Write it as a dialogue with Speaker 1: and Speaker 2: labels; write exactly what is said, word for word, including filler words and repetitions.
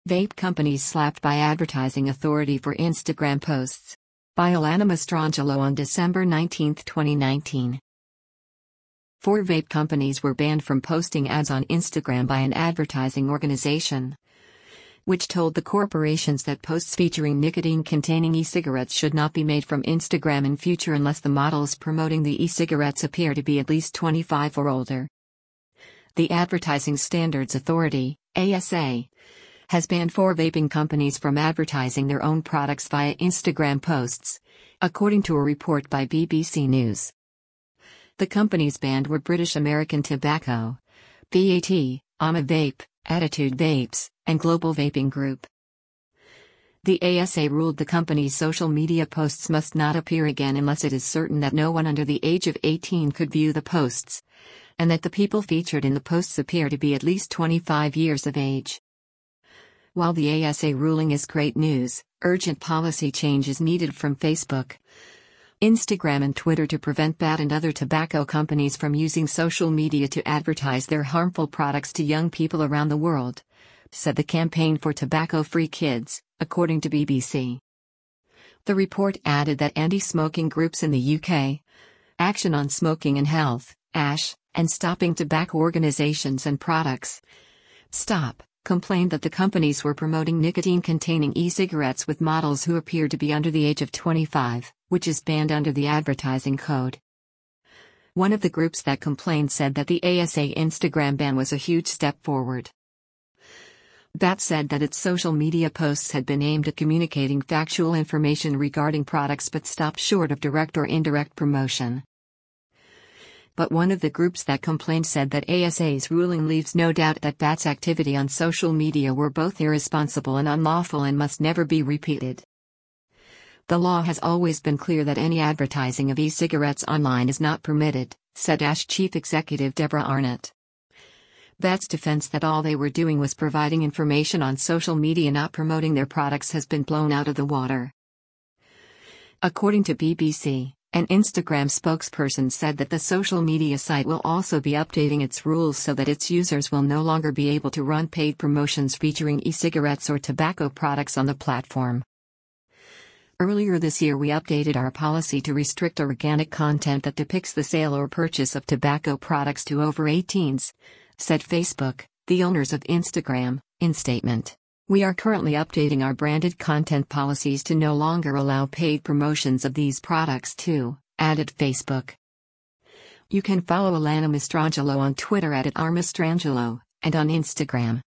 Speaker 1: Vape companies slapped by advertising authority for Instagram posts. By Alana Mastrangelo on December nineteenth, twenty nineteen. Four vape companies were banned from posting ads on Instagram by an advertising organization, which told the corporations that posts featuring nicotine-containing e-cigarettes should not be made from Instagram in future unless the models promoting the e-cigarettes appear to be at least twenty-five or older. The Advertising Standards Authority, A S A, has banned four vaping companies from advertising their own products via Instagram posts, according to a report by B B C News. The companies banned were British American Tobacco, B A T, Ama Vape, Attitude Vapes, and Global Vaping Group. The A S A ruled the company's social media posts must not appear again unless it is certain that no one under the age of eighteen could view the posts, and that the people featured in the posts appear to be at least twenty-five years of age. While the A S A ruling is great news, urgent policy change is needed from Facebook, Instagram and Twitter to prevent B A T and other tobacco companies from using social media to advertise their harmful products to young people around the world, said the Campaign for Tobacco-Free Kids, according to B B C. The report added that anti-smoking groups in the U K, Action on Smoking and Health, ASH, and Stopping Tobacco Organisations and Products, STOP, complained that the companies were promoting nicotine-containing e-cigarettes with models who appeared to be under the age of twenty-five, which is banned under the Advertising Code. One of the groups that complained said that the A S A Instagram ban was a huge step forward. B A T said that its social media posts had been aimed at communicating factual information regarding products but stopped short of direct or indirect promotion. But one of the groups that complained said that A S A's ruling leaves no doubt that B A T's activity on social media were both irresponsible and unlawful and must never be repeated. The law has always been clear that any advertising of e-cigarettes online is not permitted, said ASH Chief Executive Deborah Arnott. B A T's defense that all they were doing was providing information on social media, not promoting their products, has been blown out of the water. According to B B C, an Instagram spokesperson said that the social media site will also be updating its rules so that its users will no longer be able to run paid promotions featuring e-cigarettes or tobacco products on the platform. Earlier this year we updated our policy to restrict organic content that depicts the sale or purchase of tobacco products to over eighteens, said Facebook, the owners of Instagram, in statement. We are currently updating our branded content policies to no longer allow paid promotions of these products too, added Facebook. You can follow Alana Mastrangelo on Twitter at, at r mastrangelo, and on Instagram